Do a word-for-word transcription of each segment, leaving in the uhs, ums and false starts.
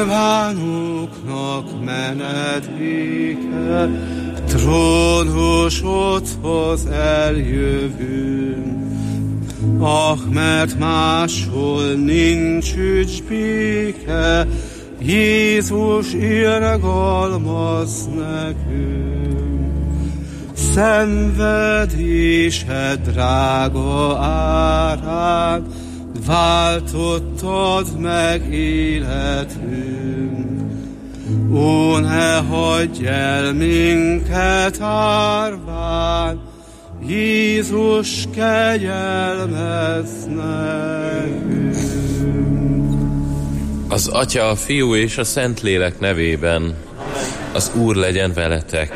kívánoknak menedéke, trónusodhoz eljövünk. Ah, mert máshol nincs ügy béke, Jézus irgalmaz nekünk. Szenvedésed drága árán váltottad meg életünk. Ó, ne hagyj el minket árván, Jézus, kegyelmezz nekünk. Az Atya, a Fiú és a Szentlélek nevében, az Úr legyen veletek.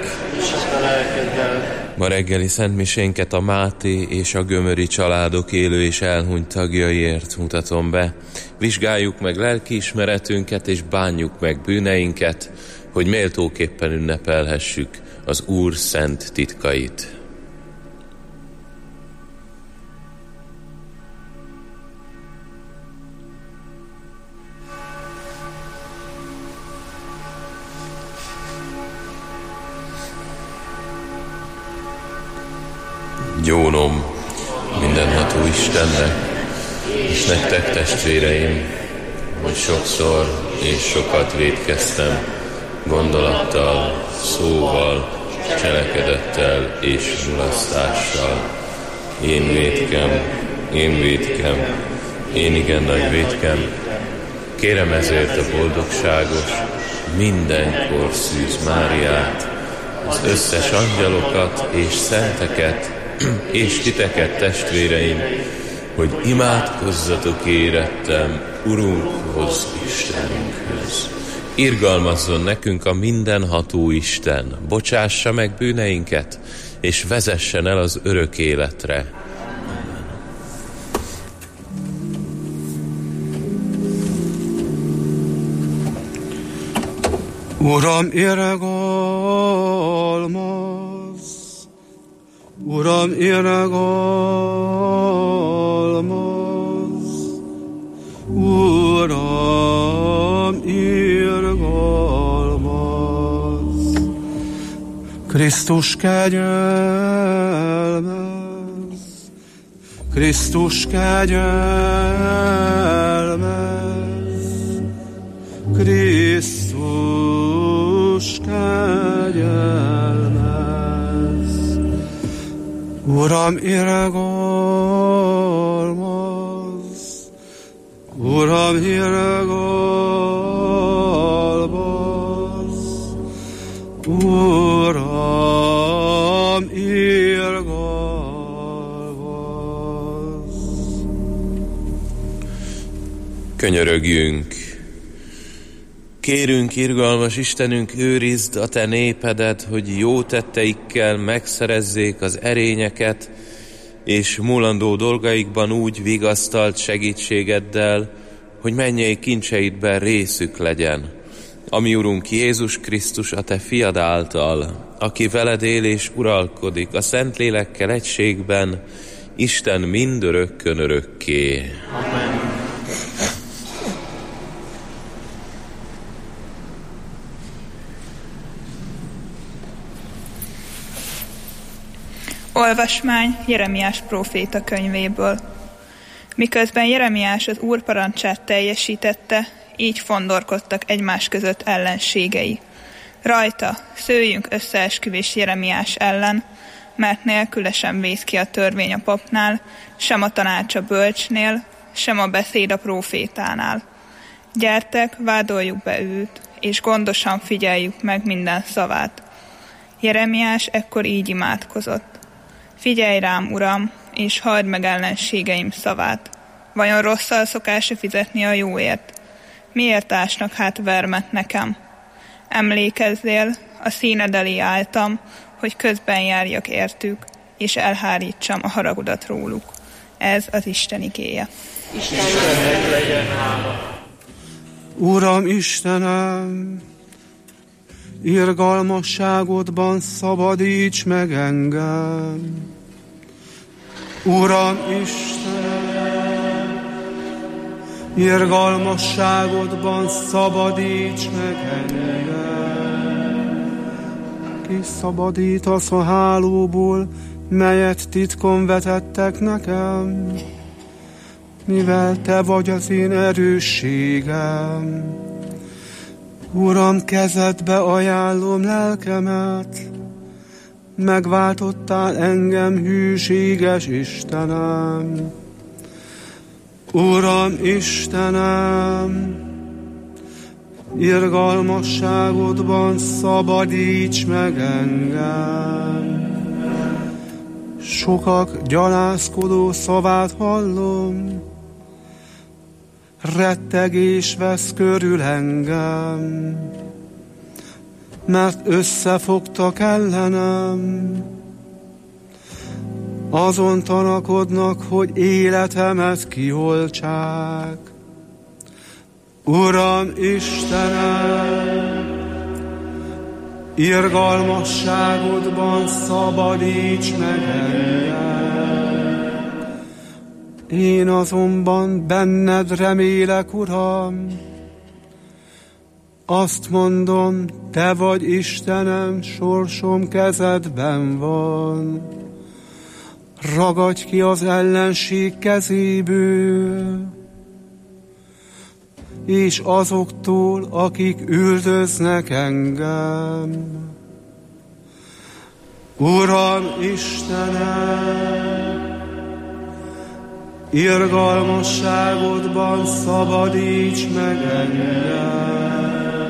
Ma reggeli szentmisénket a Máté és a Gömöri családok élő és elhunyt tagjaiért mutatom be. Vizsgáljuk meg lelkiismeretünket és bánjuk meg bűneinket, hogy méltóképpen ünnepelhessük az Úr szent titkait. Gyónom mindenható Istennek, és nektek, testvéreim, hogy sokszor és sokat vétkeztem, gondolattal, szóval, cselekedettel és mulasztással. Én vétkem, én vétkem, én igen nagy vétkem. Kérem ezért a boldogságos, mindenkor szűz Máriát, az összes angyalokat és szenteket, és titeket, testvéreim, hogy imádkozzatok érettem Urunkhoz, Istenünkhöz. Irgalmazzon nekünk a mindenható Isten, bocsássa meg bűneinket, és vezessen el az örök életre. Uram, irgalmaz! Uram, irgalmaz! Uram, irgalmaz! Krisztus, kegyelmez! Krisztus, kegyelmez! Krisztus, kegyelmez! Uram, irgalmaz! Uram, irgalmaz! Uram, irgalmaz! Könyörögjünk! Kérünk, irgalmas Istenünk, őrizd a te népedet, hogy jó tetteikkel megszerezzék az erényeket, és múlandó dolgaikban úgy vigasztalt segítségeddel, hogy mennyei kincseidben részük legyen. Ami Urunk Jézus Krisztus a te fiad által, aki veled él és uralkodik a Szentlélekkel egységben, Isten mindörökkön örökké. Amen. Olvasmány Jeremiás próféta könyvéből. Miközben Jeremiás az Úr parancsát teljesítette, így fondorkodtak egymás között ellenségei. Rajta szőjünk összeesküvés Jeremiás ellen, mert nélküle sem vész ki a törvény a papnál, sem a tanács a bölcsnél, sem a beszéd a prófétánál. Gyertek, vádoljuk be őt, és gondosan figyeljük meg minden szavát. Jeremiás ekkor így imádkozott. Figyelj rám, Uram, és halld meg ellenségeim szavát. Vajon rosszal szokás-e fizetni a jóért? Miért ásnak hát vermet nekem? Emlékezzél, a színed elé álltam, hogy közben járjak értük, és elhárítsam a haragodat róluk. Ez az Isten igéje. Istennek legyen hála. Uram Istenem, irgalmasságodban szabadíts meg engem. Uram Istenem, irgalmasságodban szabadíts meg engem. Kiszabadítasz a hálóból, melyet titkon vetettek nekem, mivel te vagy az én erősségem. Uram, kezedbe ajánlom lelkemet, megváltottál engem, hűséges Istenem. Uram Istenem, irgalmasságodban szabadíts meg engem. Sokak gyalázkodó szavát hallom, rettegés vesz körül engem, mert összefogtak ellenem. Azon tanakodnak, hogy életemet kioltsák. Uram Istenem, irgalmasságodban szabadíts meg engem. Én azonban benned remélek, Uram, azt mondom, te vagy Istenem, sorsom kezedben van. Ragadj ki az ellenség kezéből, és azoktól, akik üldöznek engem. Uram Istenem, irgalmasságodban szabadíts meg engem.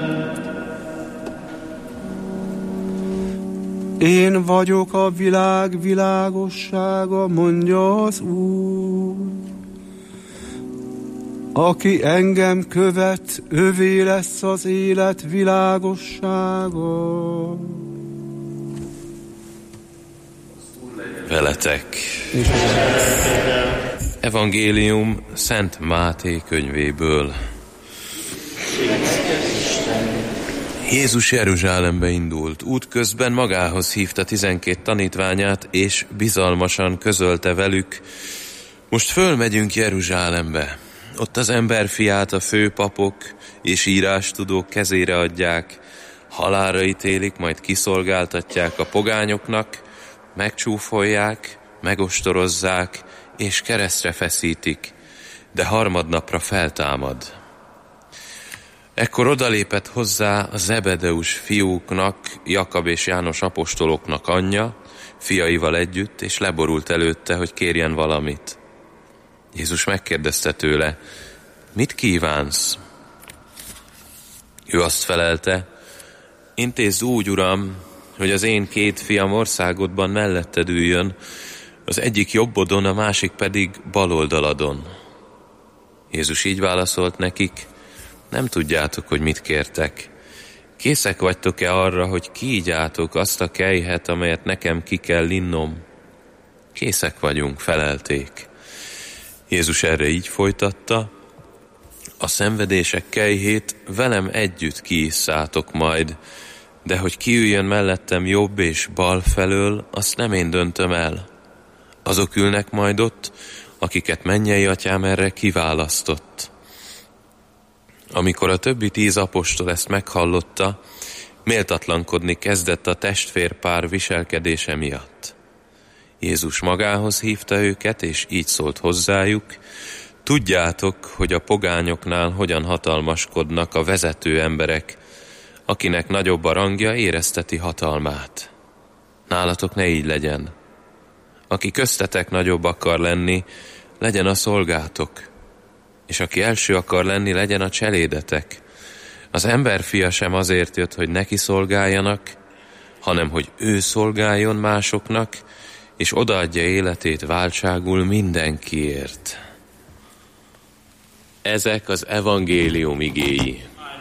Én vagyok a világ világossága, mondja az Úr. Aki engem követ, övé lesz az élet világossága. Veletek. Evangélium Szent Máté könyvéből. Jézus Jeruzsálembe indult. Útközben magához hívta tizenkét tanítványát, és bizalmasan közölte velük: most fölmegyünk Jeruzsálembe. Ott az emberfiát a főpapok és írástudók kezére adják, halálra ítélik, majd kiszolgáltatják a pogányoknak, megcsúfolják, megostorozzák és keresztre feszítik, de harmadnapra feltámad. Ekkor odalépett hozzá a Zebedeus fiúknak, Jakab és János apostoloknak anyja, fiaival együtt, és leborult előtte, hogy kérjen valamit. Jézus megkérdezte tőle: mit kívánsz? Ő azt felelte: intézz úgy, Uram, hogy az én két fiam országodban melletted üljön, az egyik jobbodon, a másik pedig baloldaladon. Jézus így válaszolt nekik: nem tudjátok, hogy mit kértek. Készek vagytok-e arra, hogy kígyátok azt a kelyhet, amelyet nekem ki kell innom? Készek vagyunk, felelték. Jézus erre így folytatta: a szenvedések kelyhét velem együtt kiisszátok majd, de hogy kiüljön mellettem jobb és bal felől, azt nem én döntöm el. Azok ülnek majd ott, akiket mennyei atyám erre kiválasztott. Amikor a többi tíz apostol ezt meghallotta, méltatlankodni kezdett a testvérpár viselkedése miatt. Jézus magához hívta őket, és így szólt hozzájuk: tudjátok, hogy a pogányoknál hogyan hatalmaskodnak a vezető emberek, akinek nagyobb a rangja, érezteti hatalmát. Nálatok ne így legyen. Aki köztetek nagyobb akar lenni, legyen a szolgátok, és aki első akar lenni, legyen a cselédetek. Az emberfia sem azért jött, hogy neki szolgáljanak, hanem hogy ő szolgáljon másoknak, és odaadja életét váltságul mindenkiért. Ezek az evangélium igéi.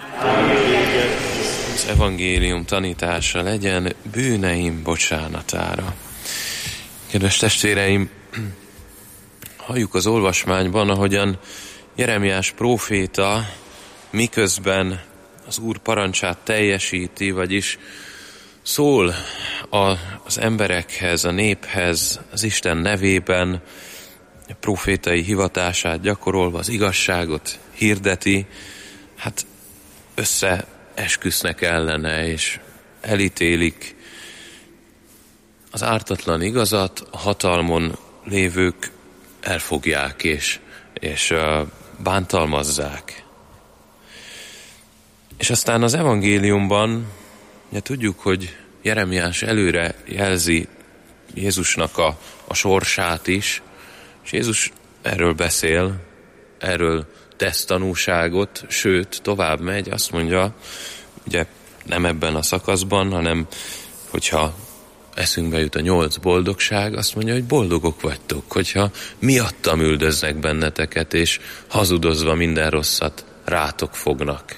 Az evangélium tanítása legyen bűneim bocsánatára. Kedves testvéreim, halljuk az olvasmányban, ahogyan Jeremiás próféta miközben az Úr parancsát teljesíti, vagyis szól a, az emberekhez, a néphez, az Isten nevében, profétai hivatását gyakorolva az igazságot hirdeti, hát összeesküsznek ellene, és elítélik az ártatlan igazat, a hatalmon lévők elfogják és, és uh, bántalmazzák. És aztán az evangéliumban ugye tudjuk, hogy Jeremiás előre jelzi Jézusnak a, a sorsát is, és Jézus erről beszél, erről tesz tanúságot, sőt, tovább megy, azt mondja, ugye nem ebben a szakaszban, hanem hogyha eszünkbe jut a nyolc boldogság, azt mondja, hogy boldogok vagytok, hogyha miattam üldöznek benneteket, és hazudozva minden rosszat rátok fognak.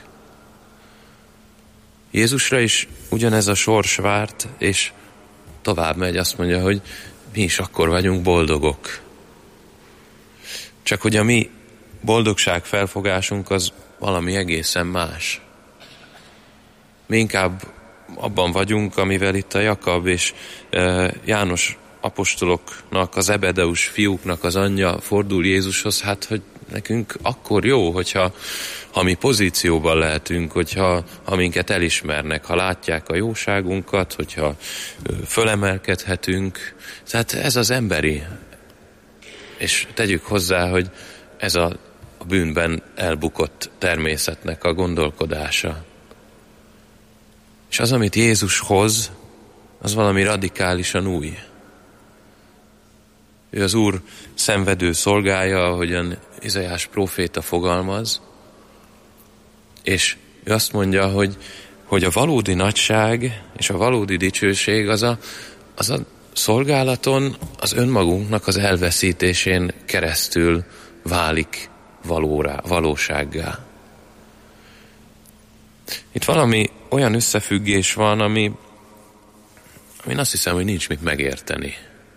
Jézusra is ugyanez a sors várt, és tovább megy, azt mondja, hogy mi is akkor vagyunk boldogok. Csak hogy a mi boldogság felfogásunk az valami egészen más. Mi inkább abban vagyunk, amivel itt a Jakab és e, János apostoloknak, az Ebedeus fiúknak az anyja fordul Jézushoz, hát hogy nekünk akkor jó, hogyha ha mi pozícióban lehetünk, hogyha ha minket elismernek, ha látják a jóságunkat, hogyha fölemelkedhetünk. Tehát ez az emberi. És tegyük hozzá, hogy ez a, a bűnben elbukott természetnek a gondolkodása. És az, amit Jézus hoz, az valami radikálisan új. Ő az Úr szenvedő szolgája, ahogyan Izaiás próféta fogalmaz, és ő azt mondja, hogy, hogy a valódi nagyság és a valódi dicsőség az a, az a szolgálaton, az önmagunknak az elveszítésén keresztül válik valórá, valósággá. Itt valami olyan összefüggés van, ami, ami azt hiszem, hogy nincs mit megérteni.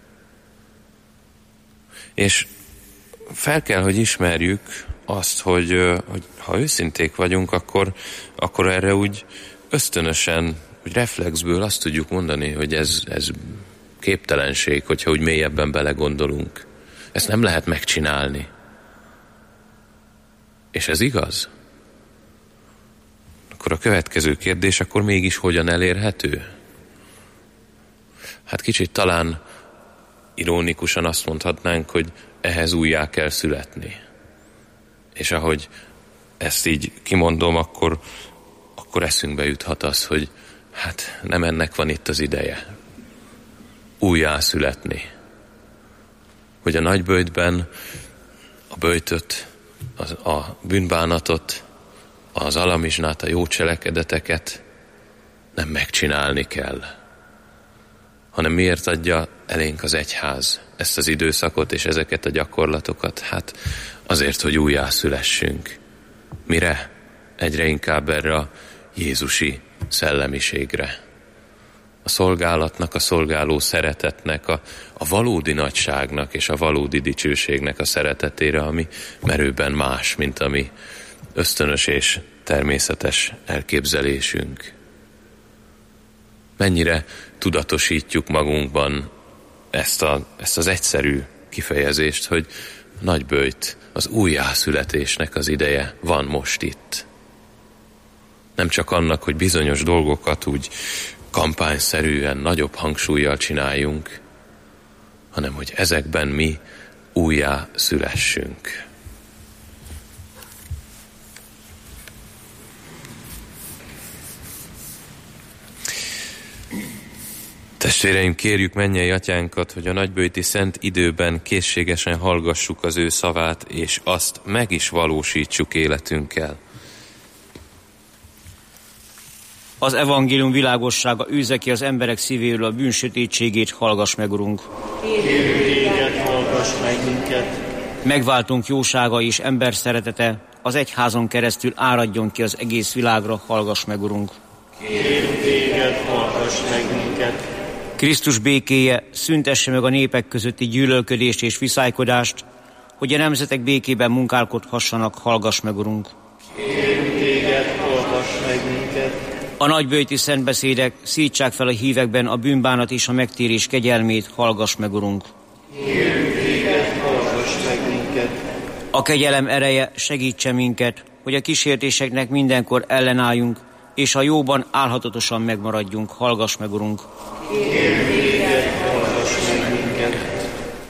És fel kell, hogy ismerjük azt, hogy, hogy ha őszinték vagyunk, akkor, akkor erre úgy ösztönösen, úgy reflexből azt tudjuk mondani, hogy ez, ez képtelenség, hogyha úgy mélyebben belegondolunk. Ezt nem lehet megcsinálni. És ez igaz? Akkor a következő kérdés, akkor mégis hogyan elérhető? Hát kicsit talán ironikusan azt mondhatnánk, hogy ehhez újjá kell születni. És ahogy ezt így kimondom, akkor, akkor eszünkbe juthat az, hogy hát nem ennek van itt az ideje. Újjá születni. Hogy a nagyböjtben a böjtöt, az, a bűnbánatot, az alamizsnát, a jó cselekedeteket nem megcsinálni kell, hanem miért adja elénk az egyház ezt az időszakot és ezeket a gyakorlatokat? Hát azért, hogy újjászülessünk. Mire? Egyre inkább erre a jézusi szellemiségre. A szolgálatnak, a szolgáló szeretetnek, a, a valódi nagyságnak és a valódi dicsőségnek a szeretetére, ami merőben más, mint a mi ösztönös és természetes elképzelésünk. Mennyire tudatosítjuk magunkban ezt, a, ezt az egyszerű kifejezést, hogy nagyböjt, az újjászületésnek az ideje van most itt. Nem csak annak, hogy bizonyos dolgokat úgy kampányszerűen, nagyobb hangsúllyal csináljunk, hanem hogy ezekben mi újjá szülessünk. Testvéreim, kérjük mennyei atyánkat, hogy a nagyböjti szent időben készségesen hallgassuk az ő szavát, és azt meg is valósítsuk életünkkel. Az evangélium világossága űzze ki az emberek szívéről a bűn sötétségét, hallgass meg, Urunk. Kérjük téged, hallgass meg minket. Megváltunk jósága és ember szeretete az egyházon keresztül áradjon ki az egész világra, hallgass meg, Urunk. Kérjük téged, hallgass meg minket. Krisztus békéje szüntesse meg a népek közötti gyűlölködést és viszálykodást, hogy a nemzetek békében munkálkodhassanak, hallgass meg, Urunk. Kérjük téged, hallgass meg minket. A nagyböjti szentbeszédek szítsák fel a hívekben a bűnbánat és a megtérés kegyelmét, hallgass meg, Urunk. Kérjük téged, hallgass meg minket. A kegyelem ereje segítse minket, hogy a kísértéseknek mindenkor ellenálljunk, és a jóban álhatatosan megmaradjunk. Hallgass meg, Urunk! Kérjük téged, hallgass meg minket.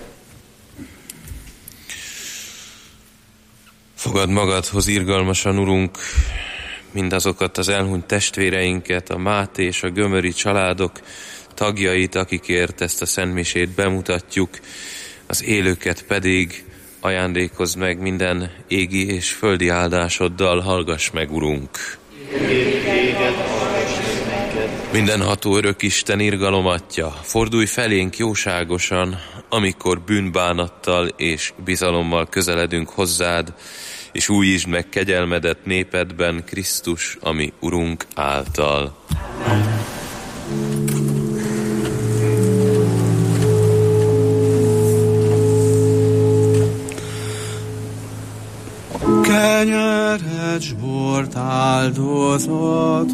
Fogad magadhoz irgalmasan, Urunk, mindazokat az elhunyt testvéreinket, a Máté és a Gömöri családok tagjait, akikért ezt a szentmisét bemutatjuk, az élőket pedig ajándékozd meg minden égi és földi áldásoddal. Hallgass meg, Urunk! Kérjük téged, hallgass meg minket. Mindenható örök Isten irgalomatja, fordulj felénk jóságosan, amikor bűnbánattal és bizalommal közeledünk hozzád, és újítsd meg kegyelmedet népedben, Krisztus, ami Urunk által. Amen. Kenyeret, s bort áldozatul,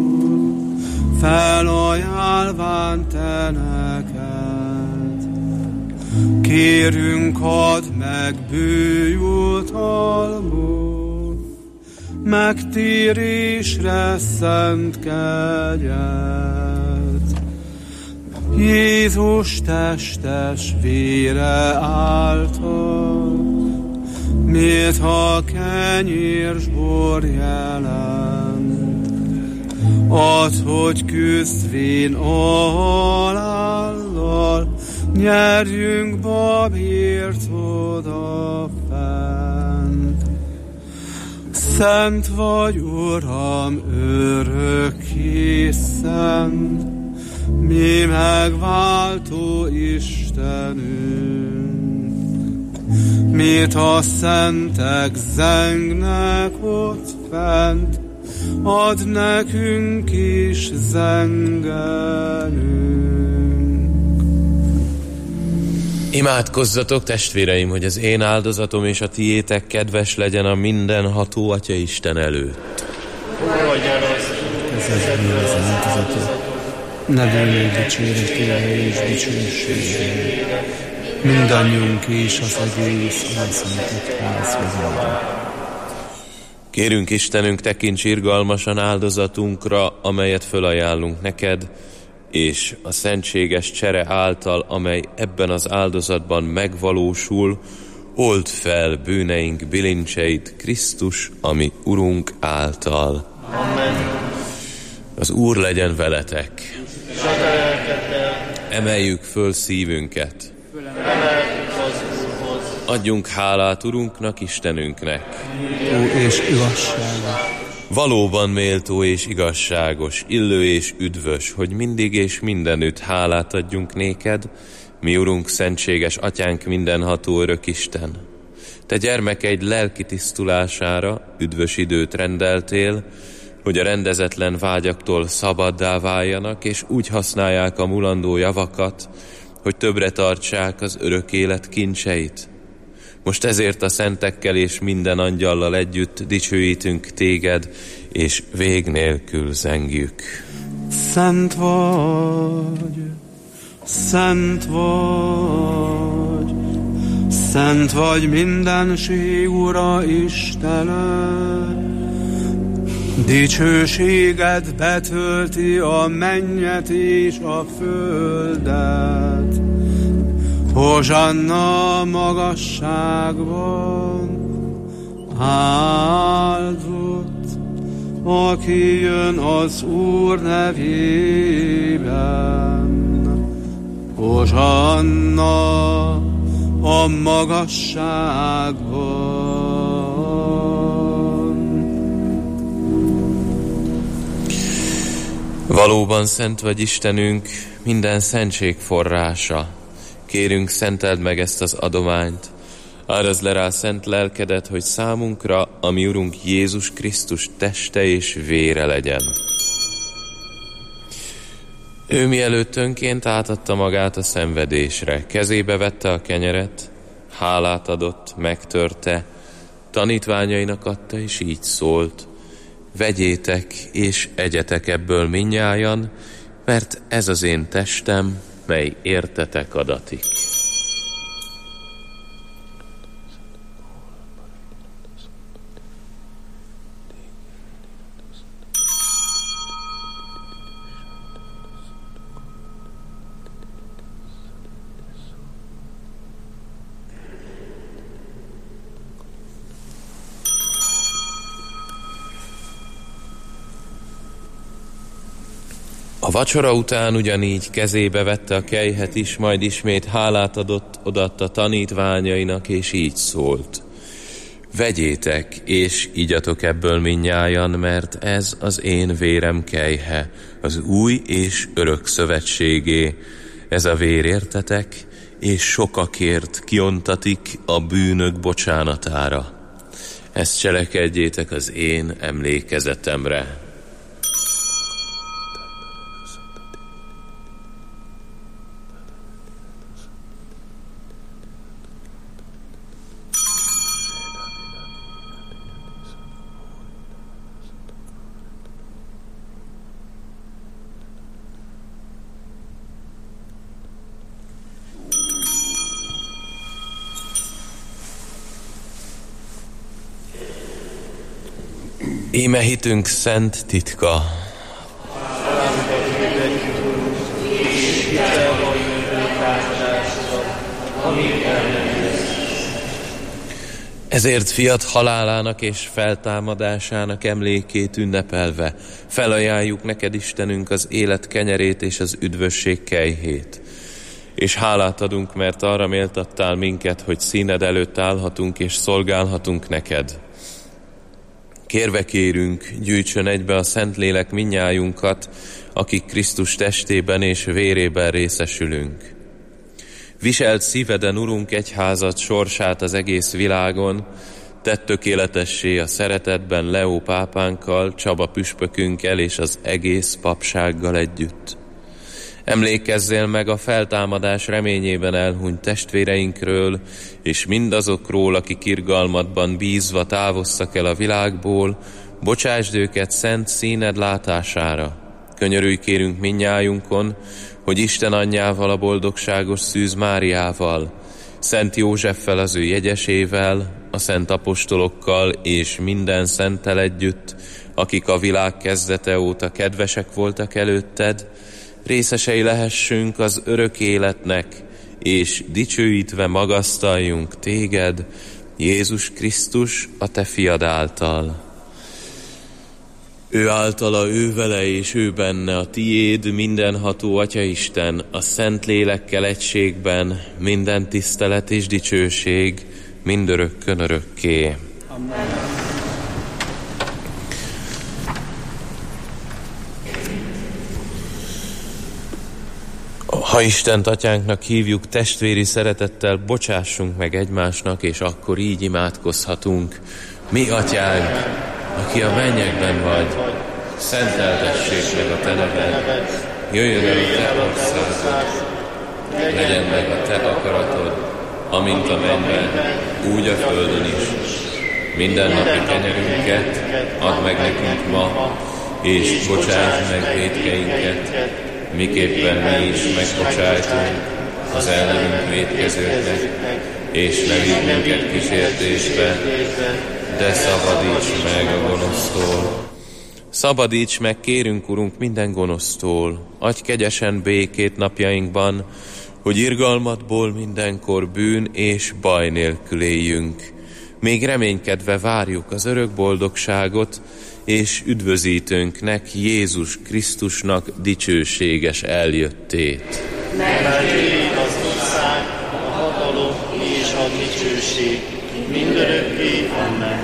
felajánlván te neked. Kérünk, add meg bűjutalmul, megtérésre szent kegyet. Jézus testes vére által, miért ha kenyér s bor jelent, add, hogy küzdvén a halállal, nyerjünk babért odafent. Szent vagy, Uram, örökké szent, mi megváltó Istenünk. Mit a szentek zengnek ott fent, add nekünk is zengelünk. Imádkozzatok, testvéreim, hogy az én áldozatom és a tiétek kedves legyen a mindenható Atya Isten előtt. Fogadjan az, Ezekből az áldozatot, ne dőlj dicséretére és dicsőségére, mindannyiunk és az egész elszentett házhoz. Kérünk, Istenünk, tekints irgalmasan áldozatunkra, amelyet fölajánlunk neked, és a szentséges csere által, amely ebben az áldozatban megvalósul, old fel bűneink bilincseit, Krisztus, ami Urunk által. Amen. Az Úr legyen veletek. Emeljük föl szívünket. Adjunk hálát Urunknak, Istenünknek. Ó, és igazságos. Valóban méltó és igazságos, illő és üdvös, hogy mindig és mindenütt hálát adjunk néked, mi Urunk, szentséges Atyánk, mindenható örök Isten. Te gyermekeid lelki tisztulására üdvös időt rendeltél, hogy a rendezetlen vágyaktól szabaddá váljanak, és úgy használják a mulandó javakat, hogy többre tartsák az örök élet kincseit. Most ezért a szentekkel és minden angyallal együtt dicsőítünk téged, és vég nélkül zengjük. Szent vagy, szent vagy, szent vagy mindenség Ura Istenem. Dicsőséged betölti a mennyet és a földet. Hozsanna magasságban, áldott, aki jön az Úr nevében. Hozsanna a magasságban. Valóban szent vagy Istenünk, minden szentség forrása. Kérünk, szenteld meg ezt az adományt, árazd le rá szent lelkedet, hogy számunkra, a mi Urunk Jézus Krisztus teste és vére legyen. Ő mielőtt önként átadta magát a szenvedésre, kezébe vette a kenyeret, hálát adott, megtörte, tanítványainak adta, és így szólt: vegyétek és egyetek ebből mindnyájan, mert ez az én testem, mely értetek adatik. A vacsora után ugyanígy kezébe vette a kelyhet is, majd ismét hálát adott, odaadta tanítványainak, és így szólt: vegyétek, és igyatok ebből mindnyájan, mert ez az én vérem kelyhe, az új és örök szövetségé. Ez a vér értetek, és sokakért kiontatik a bűnök bocsánatára. Ezt cselekedjétek az én emlékezetemre. Íme hitünk szent titka. Ezért fiat halálának és feltámadásának emlékét ünnepelve felajánljuk neked, Istenünk, az élet kenyerét és az üdvösség kelyhét. És hálát adunk, mert arra méltattál minket, hogy színed előtt állhatunk és szolgálhatunk neked. Kérve kérünk, gyűjtsön egybe a Szentlélek mindnyájunkat, akik Krisztus testében és vérében részesülünk. Viselt szíveden, Urunk, egyházad sorsát az egész világon, tedd tökéletessé a szeretetben Leó pápánkkal, Csaba püspökünkkel és az egész papsággal együtt. Emlékezzél meg a feltámadás reményében elhunyt testvéreinkről, és mindazokról, akik irgalmadban bízva távoztak el a világból, bocsásd őket szent színed látására. Könyörülj kérünk mindnyájunkon, hogy Isten anyjával, a boldogságos Szűz Máriával, Szent Józseffel, az ő jegyesével, a szent apostolokkal és minden szenttel együtt, akik a világ kezdete óta kedvesek voltak előtted, részesei lehessünk az örök életnek, és dicsőítve magasztaljunk téged, Jézus Krisztus, a te fiad által. Ő általa, ő vele és ő benne a tiéd, mindenható Atyaisten, a Szent Lélekkel egységben, minden tisztelet és dicsőség, mindörökkön örökké. Amen. Ha Istent Atyánknak hívjuk, testvéri szeretettel bocsássunk meg egymásnak, és akkor így imádkozhatunk. Mi, Atyánk, aki a mennyekben vagy, szenteltessék meg a te neved, jöjjön el a te országod, legyen meg a te akaratod, amint a mennyben, úgy a földön is. Minden napi kenyerünket add meg nekünk ma, és bocsáss meg vétkeinket, miképpen mi is megbocsájtunk az ellenünk vétkezőknek, és ne vigy minket kísértésbe, de szabadíts meg a gonosztól. Szabadíts meg, kérünk, Urunk, minden gonosztól. Adj kegyesen békét napjainkban, hogy irgalmadból mindenkor bűn és baj nélkül éljünk. Még reménykedve várjuk az örök boldogságot, és üdvözítőnknek, Jézus Krisztusnak dicsőséges eljöttét. Mert az ország, a hatalom és a dicsőség mindörökké. Amen.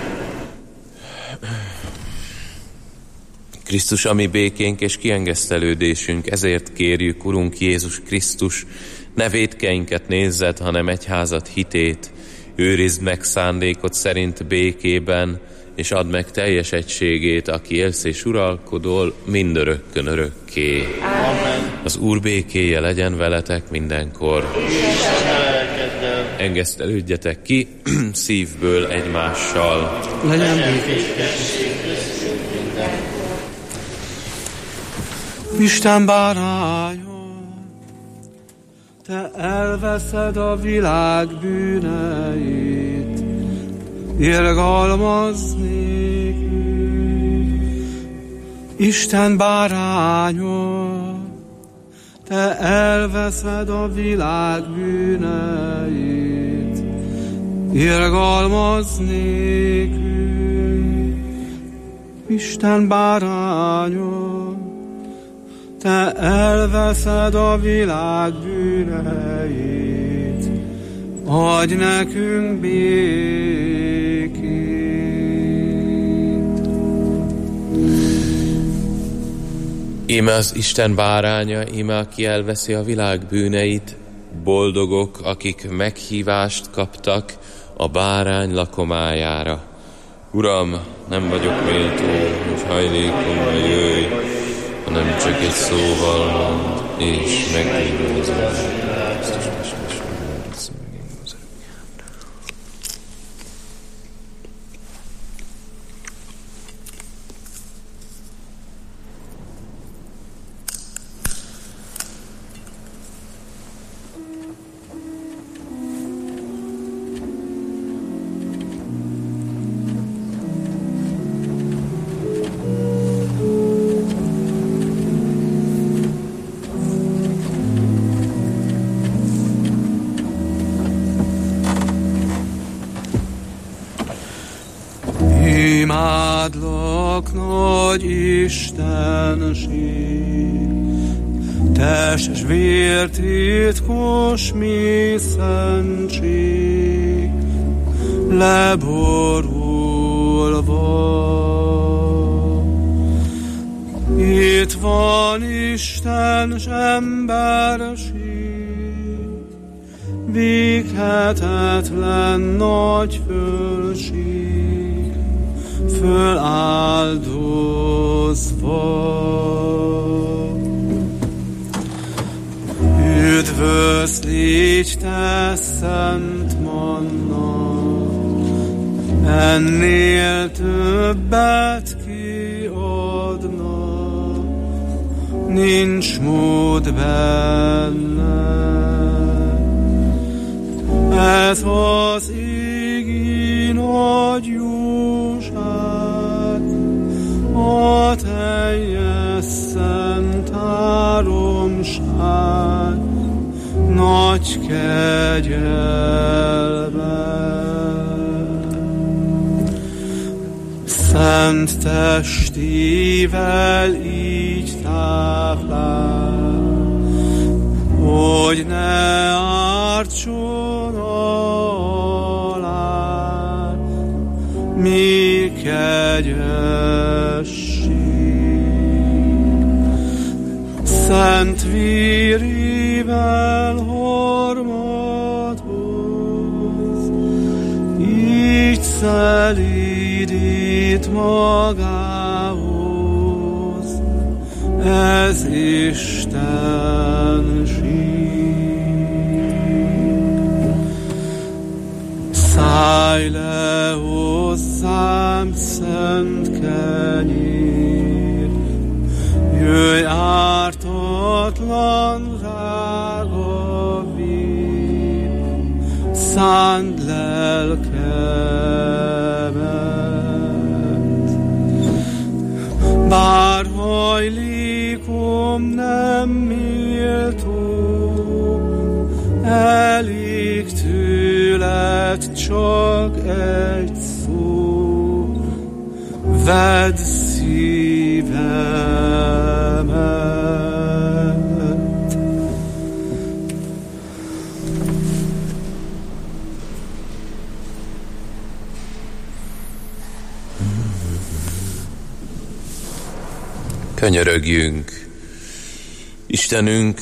Krisztus a mi békénk és kiengesztelődésünk, ezért kérjük, Urunk Jézus Krisztus, ne vétkeinket nézzed, hanem egyházad hitét, őrizd meg szándékod szerint békében, és add meg teljes egységét, aki élsz és uralkodol mindörökkön örökké. Amen. Az Úr békéje legyen veletek mindenkor. Engesztelődjetek ki szívből egymással. Legyen békesség. Isten bárányon, te elveszed a világ bűneit, irgalmazz nékünk. Isten bárányon, te elveszed a világ bűneit, irgalmazz nékünk. Isten bárányon, te elveszed a világ bűneit, adj nekünk békét. Íme az Isten báránya, íme aki elveszi a világ bűneit, boldogok, akik meghívást kaptak a bárány lakomájára. Uram, nem vagyok méltó, hogy hajlékomba jöjj, hanem csak egy szóval mond, és meggyógyulsz. Imádlak, nagy Istenség, test és vér titkos mi szentség, leborulva. Itt van Isten s emberség, véghetetlen nagy fölség, föláldozva. Üdvözlégy, te szent manna, ennél többet kiadna, nincs mód benne. Ez az égi nagy jóság, a teljes szent háromság, nagy kegyelme. Szent testével így táplál, hogy ne ártson alá, mi kegyesség. Szent vérével harmadhoz, így szelídít magához, ez Istenség. Szállj le hozzám, szent kenyér, jöjj ártatlan drága vér, szánd lelkemet. Bár hajlékom nem méltó, elég tőled csak egy szó, vedd szívemet. Könyörögjünk. Istenünk,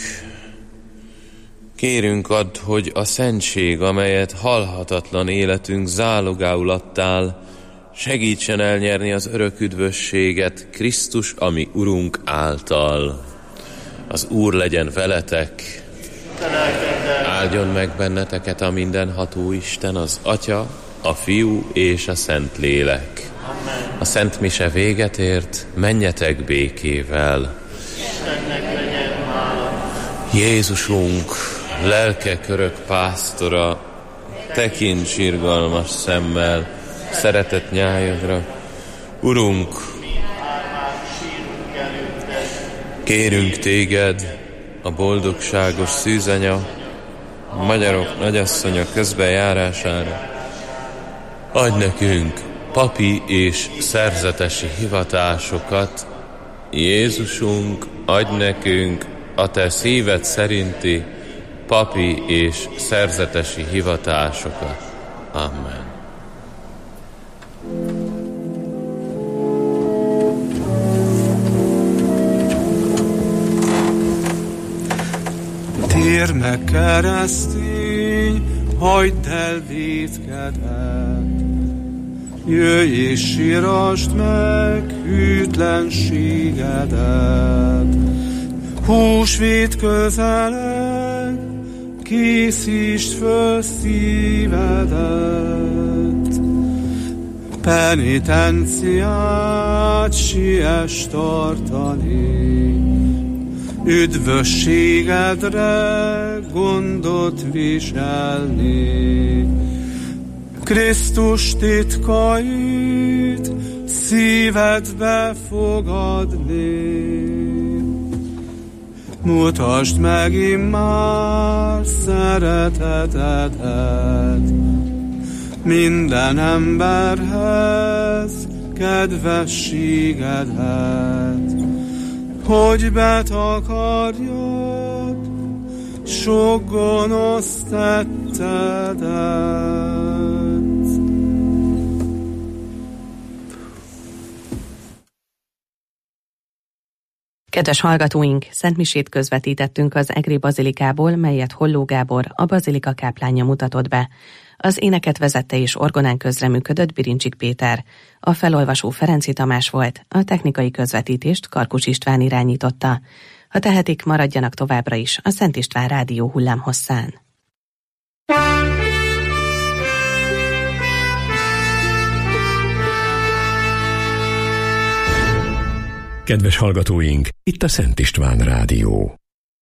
kérünk add, hogy a szentség, amelyet halhatatlan életünk zálogául adtál, segítsen elnyerni az örök üdvösséget Krisztus, ami Urunk által. Az Úr legyen veletek, áldjon meg benneteket a mindenható Isten, az Atya, a Fiú és a Szentlélek. A Szent Mise véget ért, menjetek békével. Istennek legyen hála. Jézusunk, lelkek örök pásztora, tekints irgalmas szemmel szeretett nyájadra. Urunk, kérünk téged, a boldogságos szűzanya, a magyarok nagyasszonya közbenjárására. Adj nekünk papi és szerzetesi hivatásokat, Jézusunk, adj nekünk a te szíved szerinti papi és szerzetesi hivatásokat. Amen. Térj meg, keresztény, hagyd el vétkedet, jöjj és sírasd meg hűtlenségedet. Húsvét közeleg, készítsd föl szívedet, penitenciát siess tartani, üdvösségedre gondot viselni. Krisztus titkait szívedbe fogadni. Mutasd meg immár szeretetedet minden emberhez, kedvességedhez, hogy betakarjad sok gonosz tettedet. Kedves hallgatóink, szentmisét közvetítettünk az Egri Bazilikából, melyet Holló Gábor, a Bazilika káplánja mutatott be. Az éneket vezette és orgonán közreműködött Birincsik Péter. A felolvasó Ferenci Tamás volt, a technikai közvetítést Karkus István irányította. Ha tehetik, maradjanak továbbra is a Szent István rádió hullámhosszán. Kedves hallgatóink, itt a Szent István rádió.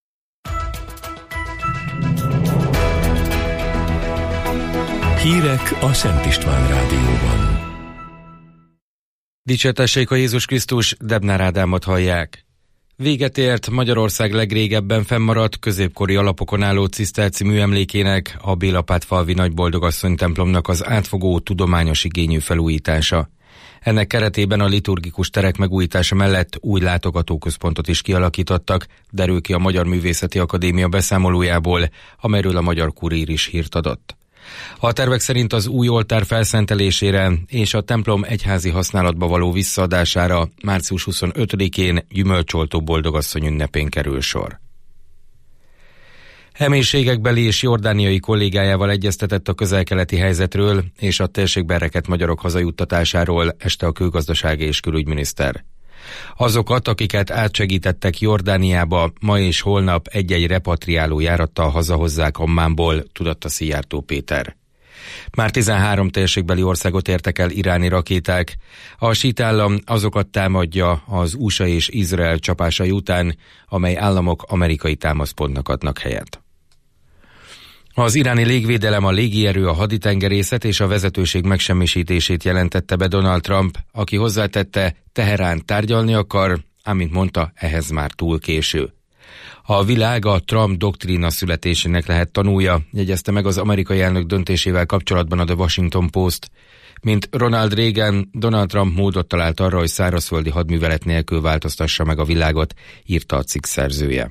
Hírek a Szent István rádióban. Dicsértessék a Jézus Krisztus, Debnár Ádámot hallják. Véget ért Magyarország legrégebben fennmaradt középkori alapokon álló ciszterci műemlékének, a Bélapátfalvi Nagyboldogasszony templomnak az átfogó tudományos igényű felújítása. Ennek keretében a liturgikus terek megújítása mellett új látogatóközpontot is kialakítottak, derül ki a Magyar Művészeti Akadémia beszámolójából, amelyről a Magyar Kurír is hírt adott. A tervek szerint az új oltár felszentelésére és a templom egyházi használatba való visszaadására március huszonötödikén gyümölcsoltó boldogasszony ünnepén kerül sor. Reménységekbeli és jordániai kollégájával egyeztetett a közel-keleti helyzetről és a térségben rekedt magyarok hazajuttatásáról este a kőgazdasági és külügyminiszter. Azokat, akiket átsegítettek Jordániába, ma és holnap egy-egy repatriáló járattal hazahozzák Ammánból, tudatta Szijjártó Péter. Már tizenhárom térségbeli országot értek el iráni rakéták. A sít állam azokat támadja az u es á és Izrael csapásai után, amely államok amerikai támaszpontnak adnak helyet. Az iráni légvédelem, a légierő, a haditengerészet és a vezetőség megsemmisítését jelentette be Donald Trump, aki hozzátette, Teherán tárgyalni akar, ám mint mondta, ehhez már túl késő. A világ a Trump doktrína születésének lehet tanúja, jegyezte meg az amerikai elnök döntésével kapcsolatban a The Washington Post. Mint Ronald Reagan, Donald Trump módot talált arra, hogy szárazföldi hadművelet nélkül változtassa meg a világot, írta a cikk szerzője.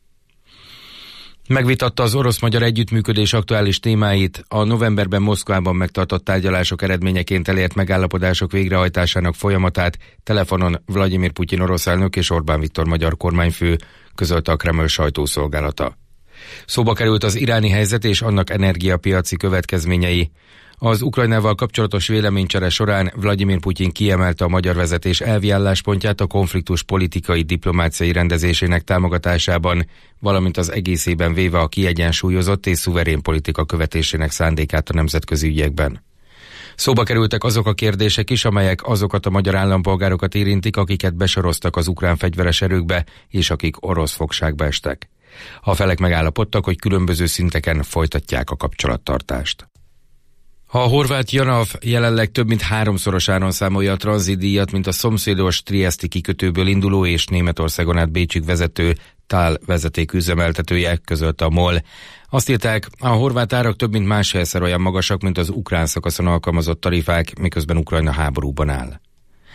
Megvitatta az orosz-magyar együttműködés aktuális témáit, a novemberben Moszkvában megtartott tárgyalások eredményeként elért megállapodások végrehajtásának folyamatát telefonon Vladimir Putyin orosz elnök és Orbán Viktor magyar kormányfő, közölte a Kreml sajtószolgálata. Szóba került az iráni helyzet és annak energiapiaci következményei. Az Ukrajnával kapcsolatos véleménycsere során Vladimir Putyin kiemelte a magyar vezetés elvi álláspontját a konfliktus politikai diplomáciai rendezésének támogatásában, valamint az egészében véve a kiegyensúlyozott és szuverén politika követésének szándékát a nemzetközi ügyekben. Szóba kerültek azok a kérdések is, amelyek azokat a magyar állampolgárokat érintik, akiket besoroztak az ukrán fegyveres erőkbe, és akik orosz fogságba estek. A felek megállapodtak, hogy különböző szinteken folytatják a kapcsolattartást. A horvát JANAF jelenleg több mint háromszoros áron számolja a tranzitdíjat, mint a szomszédos Trieszti kikötőből induló és Németországon át Bécsig vezető TAL vezetéküzemeltetője, közölte a MOL. Azt írták, a horvát árak több mint másfélszer olyan magasak, mint az ukrán szakaszon alkalmazott tarifák, miközben Ukrajna háborúban áll.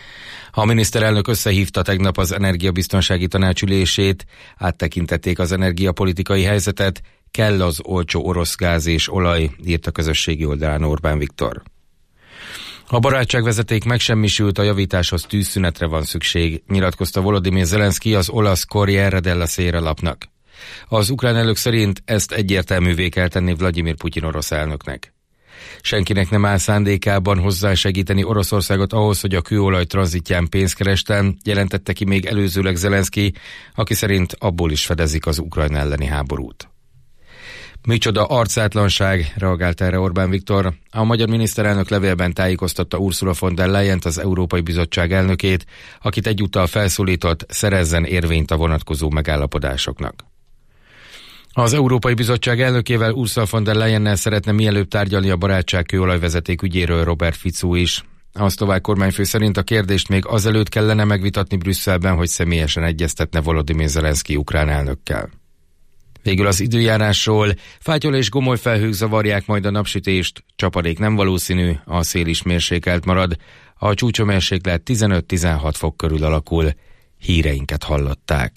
A miniszterelnök összehívta tegnap az energiabiztonsági tanácsülését, áttekintették az energiapolitikai helyzetet, kell az olcsó orosz gáz és olaj, írt a közösségi oldalán Orbán Viktor. A barátságvezeték megsemmisült, a javításhoz tűzszünetre van szükség, nyilatkozta Volodymyr Zelenszky az olasz Corriere della Sera lapnak. Az ukrán elnök szerint ezt egyértelművé kell tenni Vladimir Putyin orosz elnöknek. Senkinek nem áll szándékában hozzásegíteni Oroszországot ahhoz, hogy a kőolaj tranzitján pénzt keressen, jelentette ki még előzőleg Zelenszky, aki szerint abból is fedezik az Ukrajna elleni háborút. Micsoda arcátlanság, reagált erre Orbán Viktor. A magyar miniszterelnök levélben tájékoztatta Ursula von der Leyent, az Európai Bizottság elnökét, akit egyúttal felszólított, szerezzen érvényt a vonatkozó megállapodásoknak. Az Európai Bizottság elnökével, Ursula von der Leyennel szeretne mielőbb tárgyalni a barátság kőolajvezeték ügyéről Robert Fico is. A szlovák kormányfő szerint a kérdést még azelőtt kellene megvitatni Brüsszelben, hogy személyesen egyeztetne Volodymyr Zelenszky ukrán elnökkel. Végül az időjárásról: fátyol és gomoly felhők zavarják majd a napsütést, csapadék nem valószínű, a szél is mérsékelt marad, a csúcsomérséklet tizenöt-tizenhat fok körül alakul. Híreinket hallották.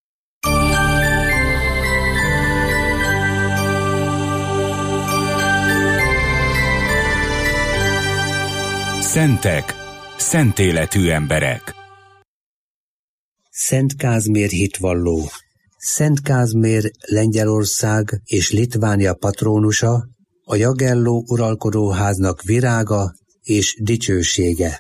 Szentek, szent életű emberek. Szent Kázmér hitvalló. Szent Kázmér Lengyelország és Litvánia patrónusa, a Jagelló uralkodóháznak virága és dicsősége.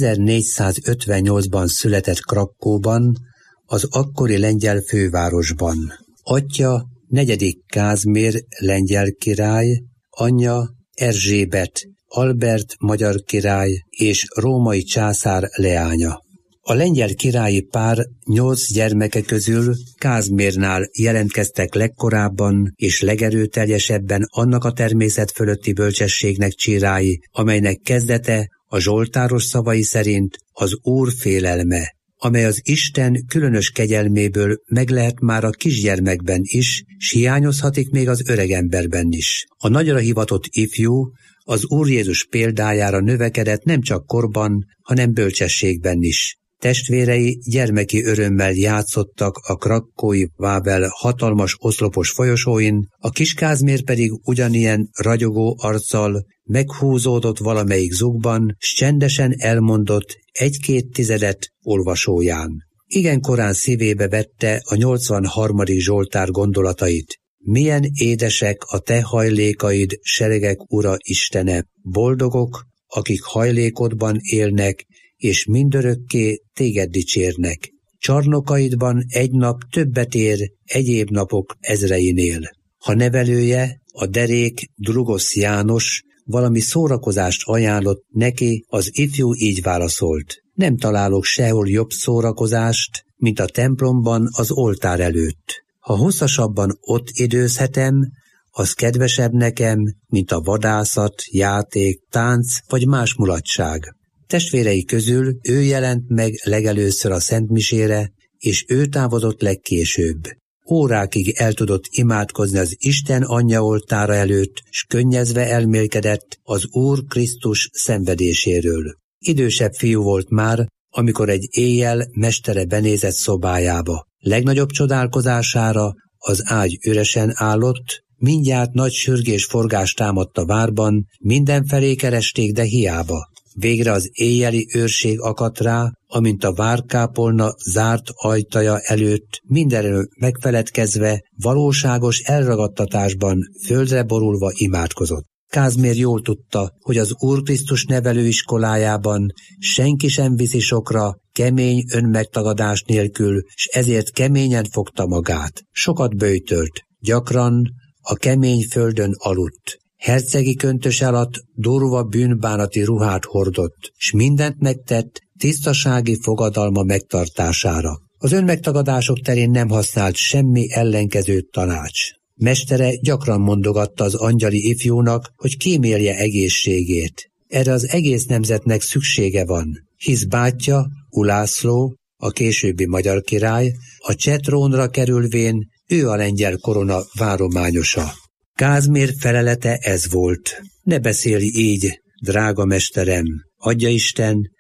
ezernégyszázötvennyolcban született Krakkóban, az akkori lengyel fővárosban. Atyja negyedik Kázmér lengyel király, anyja Erzsébet Albert magyar király és római császár leánya. A lengyel királyi pár nyolc gyermeke közül Kázmérnál jelentkeztek legkorábban és legerőteljesebben annak a természet fölötti bölcsességnek csírái, amelynek kezdete a zsoltáros szavai szerint az Úr félelme, amely az Isten különös kegyelméből meg lehet már a kisgyermekben is, s hiányozhatik még az öregemberben is. A nagyra hivatott ifjú az Úr Jézus példájára növekedett nem csak korban, hanem bölcsességben is. Testvérei gyermeki örömmel játszottak a krakkói Vável hatalmas oszlopos folyosóin, a kis Kázmér pedig ugyanilyen ragyogó arccal meghúzódott valamelyik zugban, s csendesen elmondott egy-két tizedet olvasóján. Igen korán szívébe vette a nyolcvanharmadik Zsoltár gondolatait. Milyen édesek a te hajlékaid, seregek ura Istene, boldogok, akik hajlékodban élnek, és mindörökké téged dicsérnek. Csarnokaidban egy nap többet ér egyéb napok ezreinél. Ha nevelője, a derék Drugosz János valami szórakozást ajánlott neki, az ifjú így válaszolt: nem találok sehol jobb szórakozást, mint a templomban az oltár előtt. Ha hosszasabban ott időzhetem, az kedvesebb nekem, mint a vadászat, játék, tánc vagy más mulatság. Testvérei közül ő jelent meg legelőször a szentmisére, és ő távozott legkésőbb. Órákig el tudott imádkozni az Isten anyja oltára előtt, s könnyezve elmélkedett az Úr Krisztus szenvedéséről. Idősebb fiú volt már, amikor egy éjjel mestere benézett szobájába. Legnagyobb csodálkozására az ágy üresen állott, mindjárt nagy sürgés forgás támadt a várban, mindenfelé keresték, de hiába. Végre az éjjeli őrség akadt rá, amint a várkápolna zárt ajtaja előtt mindenről megfeledkezve, valóságos elragadtatásban földre borulva imádkozott. Kázmér jól tudta, hogy az Úr Krisztus nevelőiskolájában senki sem viszi sokra, kemény önmegtagadás nélkül, s ezért keményen fogta magát. Sokat böjtölt, gyakran a kemény földön aludt. Hercegi köntös alatt durva bűnbánati ruhát hordott, s mindent megtett tisztasági fogadalma megtartására. Az önmegtagadások terén nem használt semmi ellenkező tanács. Mestere gyakran mondogatta az angyali ifjúnak, hogy kímélje egészségét. Erre az egész nemzetnek szüksége van, hisz bátyja, Ulászló, a későbbi magyar király, a cseh trónra kerülvén ő a lengyel korona várományosa. Kázmér felelete ez volt: ne beszélj így, drága mesterem, adja Isten,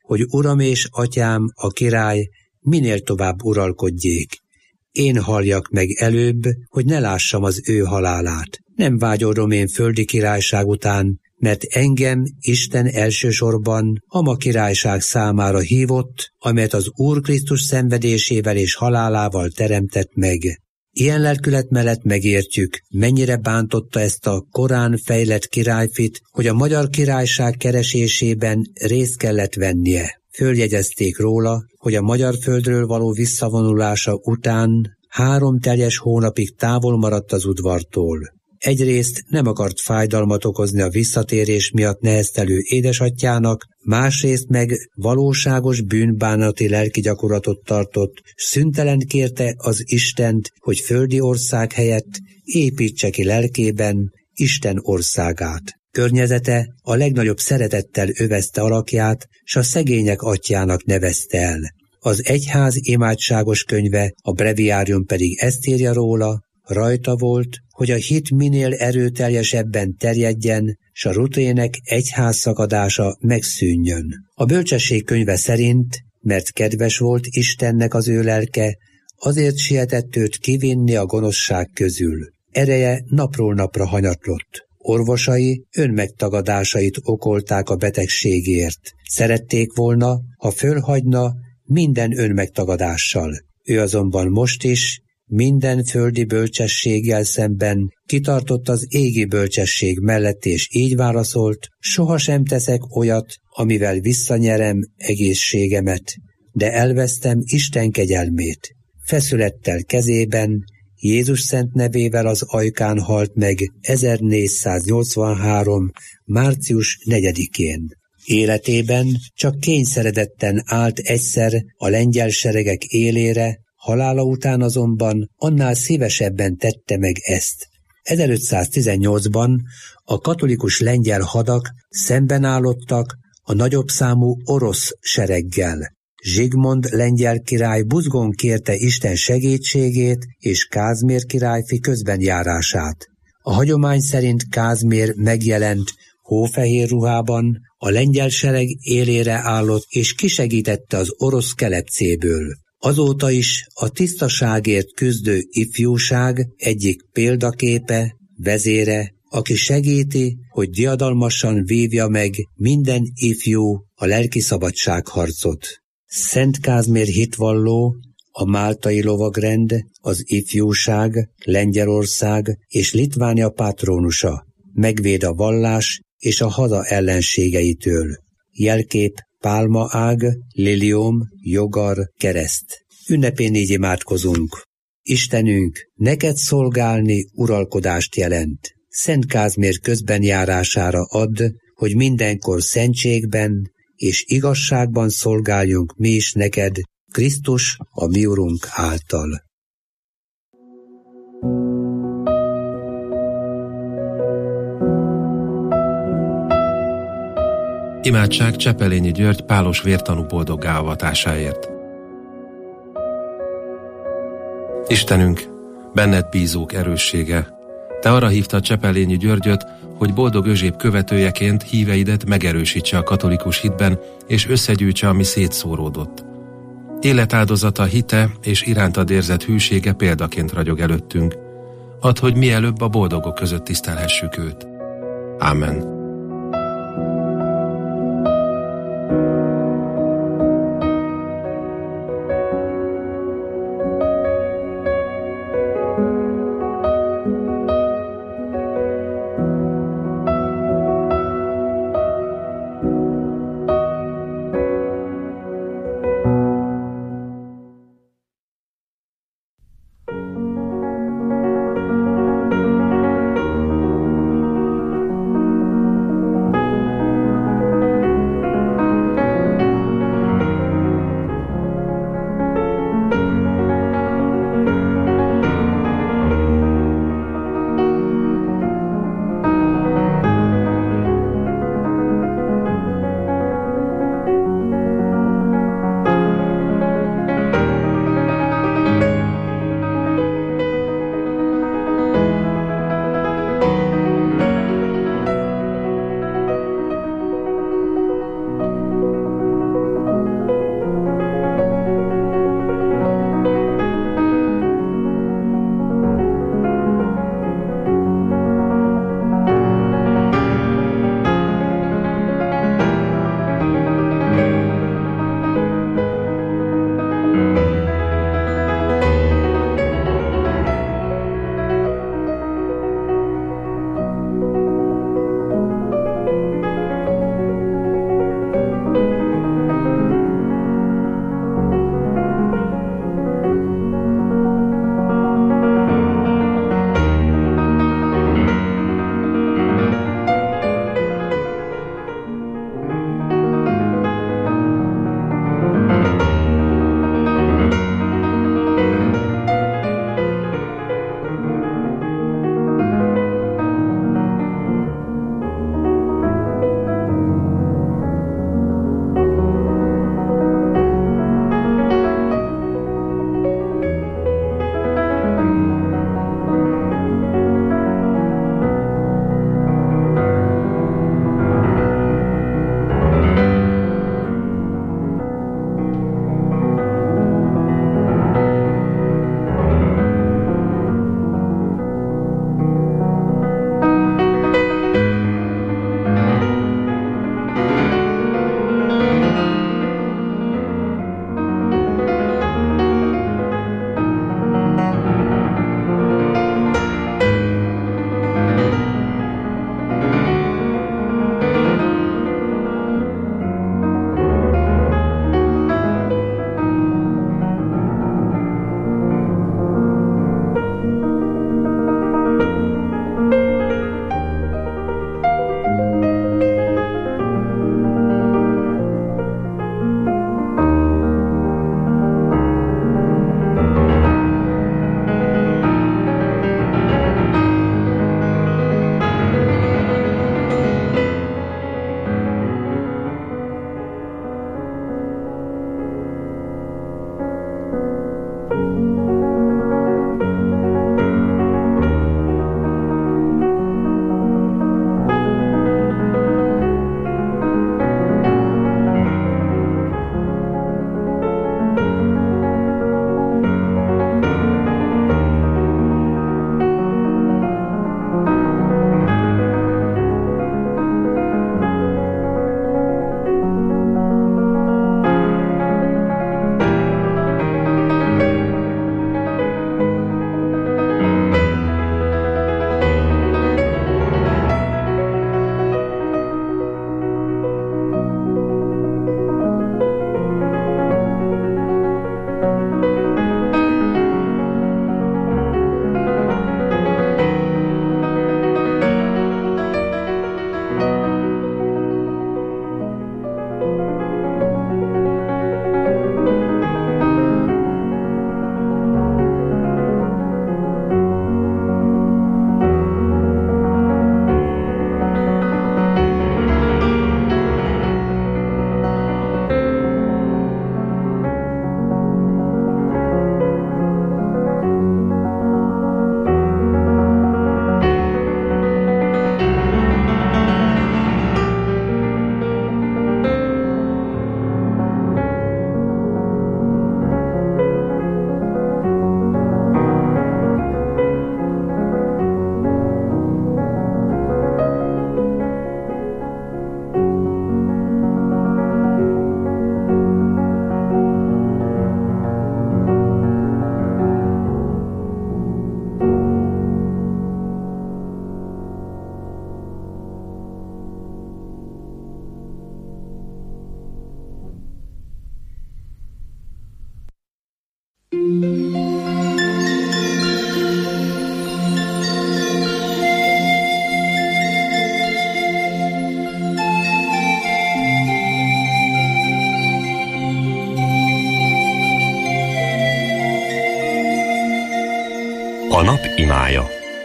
hogy Uram és Atyám, a király, minél tovább uralkodjék. Én halljak meg előbb, hogy ne lássam az ő halálát. Nem vágyodom én földi királyság után, mert engem Isten elsősorban ama királyság számára hívott, amelyet az Úr Krisztus szenvedésével és halálával teremtett meg. Ilyen lelkület mellett megértjük, mennyire bántotta ezt a korán fejlett királyfit, hogy a magyar királyság keresésében részt kellett vennie. Följegyezték róla, hogy a magyar földről való visszavonulása után három teljes hónapig távol maradt az udvartól. Egyrészt nem akart fájdalmat okozni a visszatérés miatt neheztelő édesatyjának, másrészt meg valóságos bűnbánati lelki gyakorlatot tartott, s szüntelen kérte az Istent, hogy földi ország helyett építse ki lelkében Isten országát. Környezete a legnagyobb szeretettel övezte alakját, s a szegények atyjának nevezte el. Az egyház imádságos könyve, a breviárium pedig ezt írja róla, rajta volt, hogy a hit minél erőteljesebben terjedjen, s a rutének egyházszakadása megszűnjön. A bölcsesség könyve szerint, mert kedves volt Istennek az ő lelke, azért sietett őt kivinni a gonoszság közül. Ereje napról napra hanyatlott. Orvosai önmegtagadásait okolták a betegségért. Szerették volna, ha fölhagyna minden önmegtagadással. Ő azonban most is minden földi bölcsességgel szemben kitartott az égi bölcsesség mellett, és így válaszolt: sohasem teszek olyat, amivel visszanyerem egészségemet, de elvesztem Isten kegyelmét. Feszülettel kezében, Jézus szent nevével az ajkán halt meg ezernégyszáznyolcvanhárom. március negyedikén. Életében csak kényszeredetten állt egyszer a lengyel seregek élére, halála után azonban annál szívesebben tette meg ezt. ezerötszáztizennyolcban a katolikus lengyel hadak szemben állottak a nagyobb számú orosz sereggel. Zsigmond lengyel király buzgón kérte Isten segítségét és Kázmér királyfi közbenjárását. A hagyomány szerint Kázmér megjelent hófehér ruhában, a lengyel sereg élére állott és kisegítette az orosz kelepcéből. Azóta is a tisztaságért küzdő ifjúság egyik példaképe, vezére, aki segíti, hogy diadalmasan vívja meg minden ifjú a lelki szabadságharcot. Szent Kázmér hitvalló, a máltai lovagrend, az ifjúság, Lengyelország és Litvánia patrónusa, megvéd a vallás és a haza ellenségeitől. Jelkép pálmaág, liliom, jogar, kereszt. Ünnepén így imádkozunk. Istenünk, neked szolgálni uralkodást jelent. Szent Kázmér közbenjárására add, hogy mindenkor szentségben és igazságban szolgáljunk mi is neked, Krisztus, a mi Urunk által. Imádság Csepelényi György pálos vértanú boldoggá avatásáért. Istenünk, benned bízók erőssége, te arra hívtad Csepelényi Györgyöt, hogy boldog özséb követőjeként híveidet megerősítse a katolikus hitben, és összegyűjtse, ami szétszóródott. Életáldozata, hite és irántad érzett hűsége példaként ragyog előttünk. Add, hogy mielőbb a boldogok között tisztelhessük őt. Ámen. A nap imája.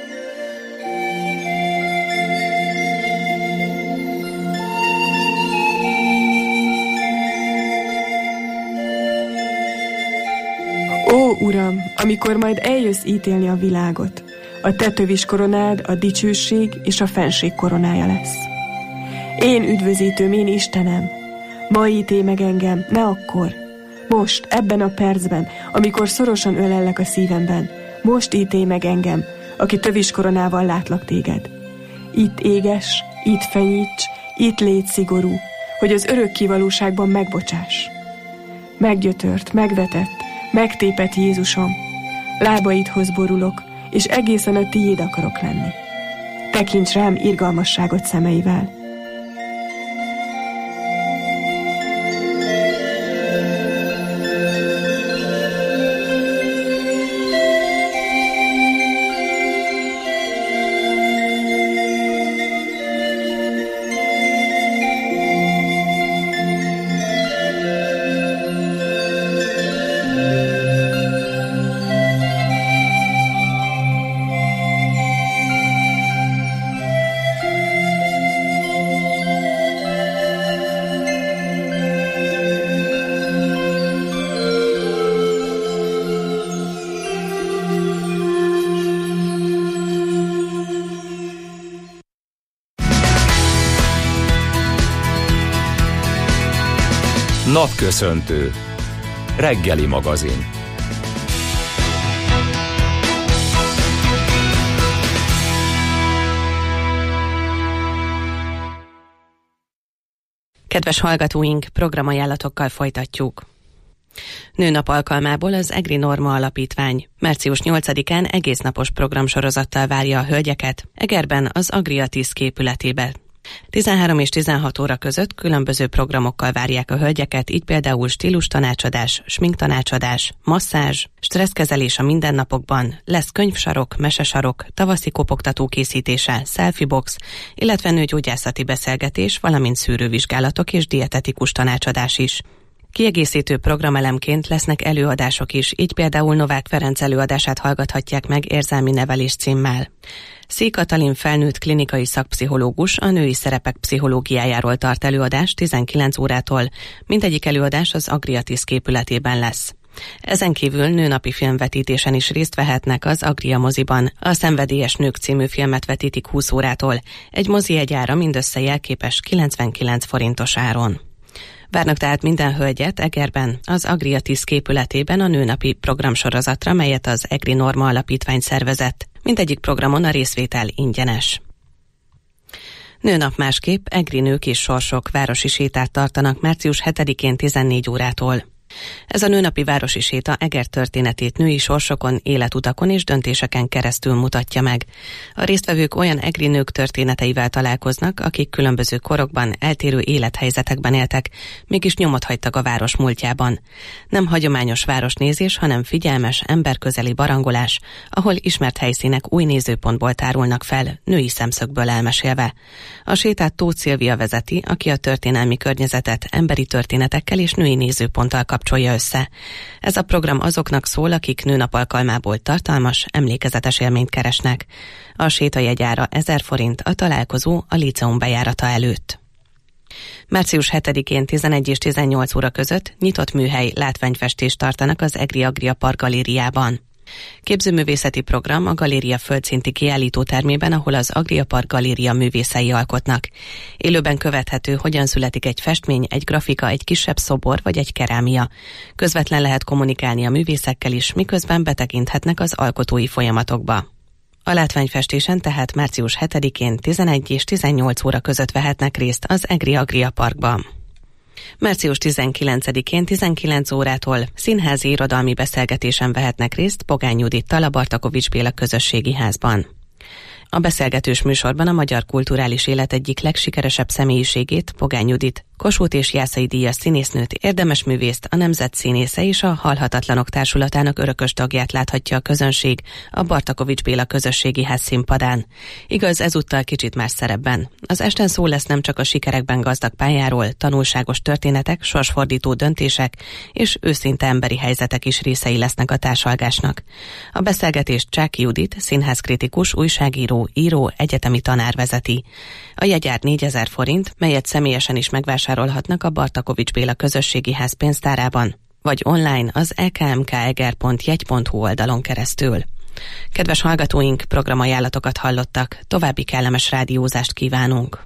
Ó, Uram, amikor majd eljössz ítélni a világot, a te tövis koronád a dicsőség és a fenség koronája lesz. Én üdvözítőm, én Istenem, ma ítélj meg engem, ne akkor. Most, ebben a percben, amikor szorosan ölellek a szívemben, most ítélj meg engem, aki tövis koronával látlak téged. Itt éges, itt fenyíts, itt légy szigorú, hogy az örök kivalóságban megbocsáss. Meggyötört, megvetett, megtépett Jézusom, lábaidhoz borulok, és egészen a tiéd akarok lenni. Tekints rám irgalmasságot szemeivel. Napköszöntő. Reggeli magazin. Kedves hallgatóink, programajánlatokkal folytatjuk. Nőnap alkalmából az EGRI Norma Alapítvány március nyolcadikán egésznapos programsorozattal várja a hölgyeket Egerben az Agriatis képületébe. tizenhárom és tizenhat óra között különböző programokkal várják a hölgyeket, így például stílustanácsadás, sminktanácsadás, masszázs, stresszkezelés a mindennapokban, lesz könyvsarok, mesesarok, tavaszi kopogtató készítése, selfiebox, illetve nőgyógyászati beszélgetés, valamint szűrővizsgálatok és dietetikus tanácsadás is. Kiegészítő programelemként lesznek előadások is, így például Novák Ferenc előadását hallgathatják meg érzelmi nevelés címmel. Szék Katalin felnőtt klinikai szakpszichológus a női szerepek pszichológiájáról tart előadást tizenkilenc órától, mindegyik előadás az Agriatis képületében lesz. Ezen kívül nőnapi filmvetítésen is részt vehetnek az Agria moziban. A Szenvedélyes nők című filmet vetítik húsz órától, egy mozijegyára mindössze jelképes kilencvenkilenc forintos áron. Várnak tehát minden hölgyet Egerben, az Agriatis képületében a nőnapi programsorozatra, melyet az EGRI Norma Alapítvány szervezett. Mindegyik programon a részvétel ingyenes. Nőnap másképp EGRI Nők és Sorsok városi sétát tartanak március hetedikén tizennégy órától. Ez a nőnapi városi séta Eger történetét női sorsokon, életutakon és döntéseken keresztül mutatja meg. A résztvevők olyan egri nők történeteivel találkoznak, akik különböző korokban, eltérő élethelyzetekben éltek, mégis nyomot hagytak a város múltjában. Nem hagyományos városnézés, hanem figyelmes, emberközeli barangolás, ahol ismert helyszínek új nézőpontból tárulnak fel, női szemszögből elmesélve. A sétát Tóth Szilvia vezeti, aki a történelmi környezetet emberi történetekkel és női nézőponttal kapcsolja össze. Ez a program azoknak szól, akik nőnap alkalmából tartalmas, emlékezetes élményt keresnek. A sétajegyára ezer forint, a találkozó a líceum bejárata előtt. március hetedikén tizenegy és tizennyolc óra között nyitott műhely látványfestést tartanak az EGRI Agria Park galériában. Képzőművészeti program a galéria földszinti kiállítótermében, ahol az Agria Park galéria művészei alkotnak. Élőben követhető, hogyan születik egy festmény, egy grafika, egy kisebb szobor vagy egy kerámia. Közvetlen lehet kommunikálni a művészekkel is, miközben betekinthetnek az alkotói folyamatokba. A látványfestésen tehát március hetedikén tizenegy és tizennyolc óra között vehetnek részt az EGRI Agria Parkban. március tizenkilencedikén tizenkilenc órától színházi irodalmi beszélgetésen vehetnek részt Pogány Judittal a Bartakovics Béla Közösségi Házban. A beszélgetős műsorban a magyar kulturális élet egyik legsikeresebb személyiségét, Pogány Judit Kossuth és Jászai díjas színésznőt, érdemes művészt, a Nemzet színésze és a Halhatatlanok Társulatának örökös tagját láthatja a közönség a Bartakovics Béla közösségi ház színpadán. Igaz, ezúttal kicsit más szerepben. Az esten szó lesz nem csak a sikerekben gazdag pályáról, tanulságos történetek, sorsfordító döntések és őszinte emberi helyzetek is részei lesznek a társalgásnak. A beszélgetést Csáky Judit, színházkritikus, újságíró, író, egyetemi tanár vezeti. A jegyár négyezer forint, melyet személyesen is megvásárolhatnak a Bartakovics Béla közösségi ház pénztárában, vagy online az e k m k eger pont jegy pont hu oldalon keresztül. Kedves hallgatóink, programajánlatokat hallottak, további kellemes rádiózást kívánunk.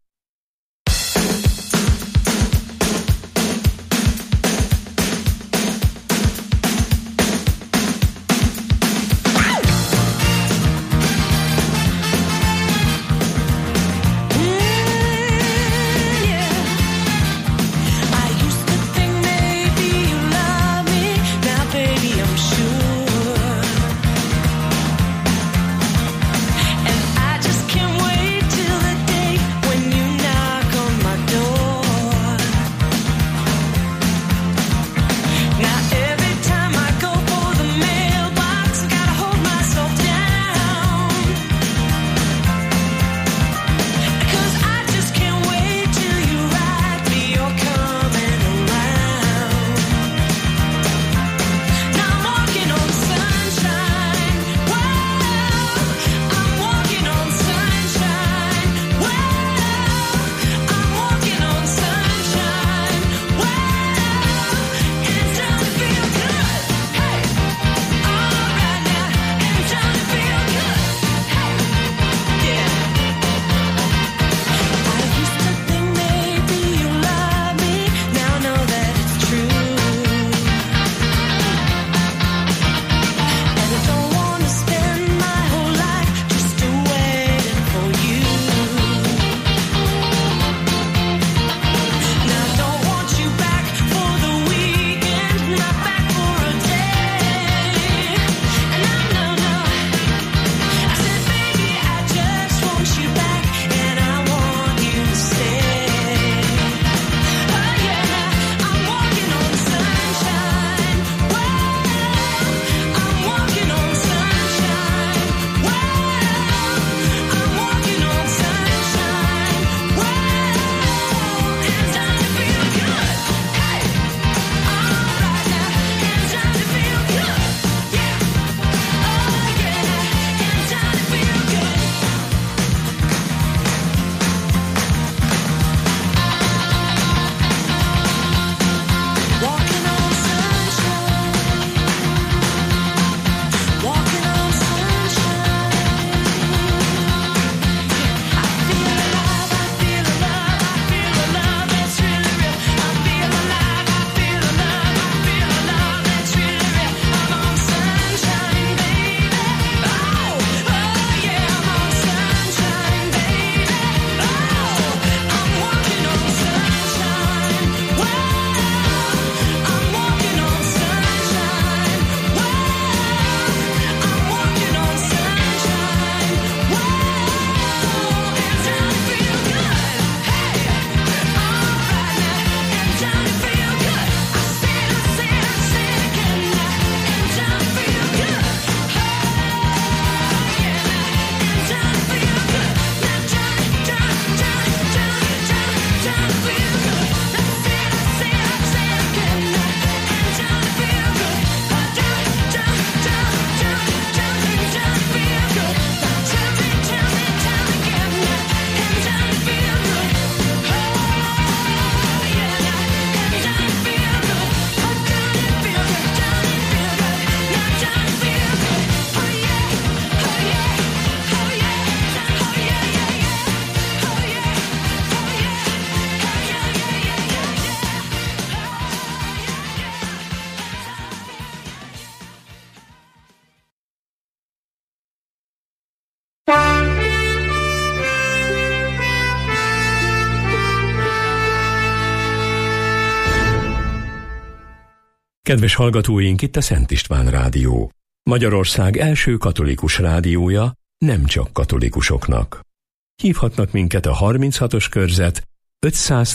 Kedves hallgatóink, itt a Szent István Rádió. Magyarország első katolikus rádiója, nem csak katolikusoknak. Hívhatnak minket a harminchatos körzet ötszáz